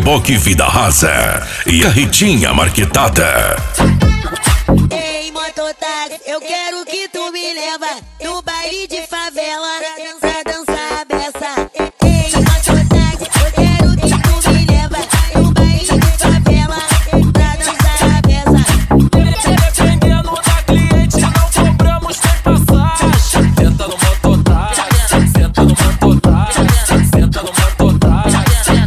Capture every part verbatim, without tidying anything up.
reboque vida rasa e carretinha marquetada. Ei, mototáxi, eu quero que tu me leva no baile de favela pra dançar a beça. Ei, mototáxi, eu quero que tu me leva no baile de favela pra dançar a beça. Dependendo da cliente, não cobramos sem passagem. Senta no mototáxi, senta no mototáxi, senta no mototáxi.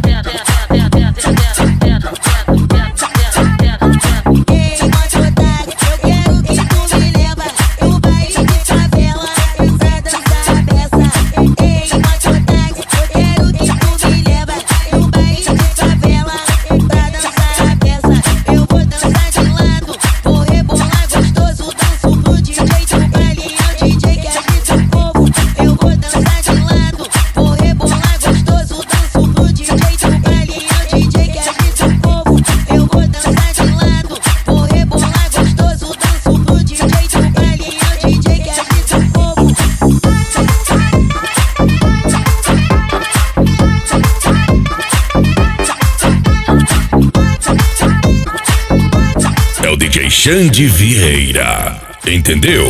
Ei, mototáxi, eu quero que tu me leva no baile de favela pra dançar a beça. Ei, mototáxi, eu quero que tu me leva no baile de favela pra dançar a beça. Eu vou dançar de lado, vou rebolar gostoso, danço pro D J do baile, é o D J que agita o povo. Eu vou dançar de lado, vou rebolar gostoso, danço pro D J do baile, é o D J que agita o povo. Eu vou dançar de lado, vou rebolar gostoso, danço pro D J do baile, é o D J que agita o povo. É o D J Xande Vieira, entendeu?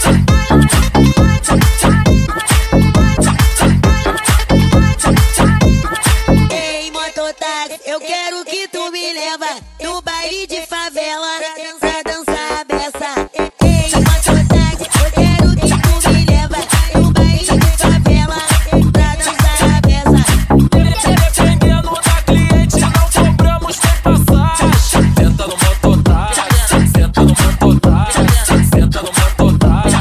Ei, mototáxi, eu quero que tu me leva no baile de favela pra dançar a beça. Ei, mototáxi, eu quero que tu me leva no baile de favela pra dançar a beça. Dependendo da cliente, não cobramos sem passagem. Senta no mototáxi, senta no mototáxi, senta no mototáxi.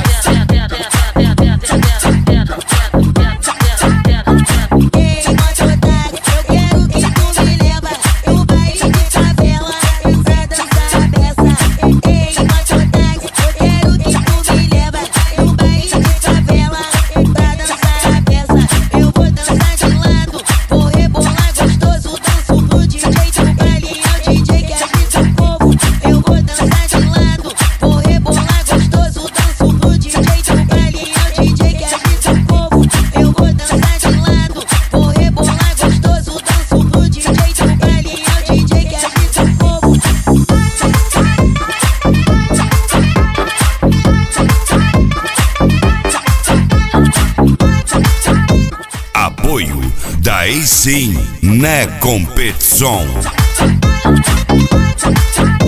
Ei, mototáxi, eu quero que tu me leva no baile de favela pra dançar a beça. Ei, mototáxi, eu quero que tu me leva no baile de favela pra dançar a beça. Eu vou dançar de lado, vou rebolar gostoso, danço pro D J do baile, é o D J que agita o povo. Eu vou dançar de lado, vou rebolar gostoso, danço pro D J do baile, é o D J que agita o povo. Eu vou dançar de lado, vou rebolar gostoso, danço pro D J do baile, é o D J que agita o povo. Apoio da Sim na competição.